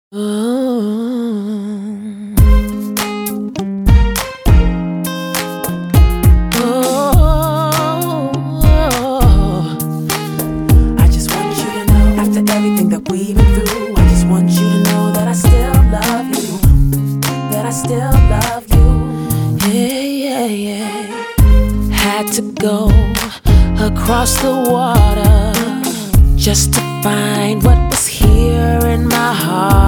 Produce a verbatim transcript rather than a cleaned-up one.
Oh, oh, I just want you to know, after everything that we've been through, I just want you to know that I still love you, that I still love you. Yeah, yeah, yeah. Had to go across the water just to find what was here in my heart.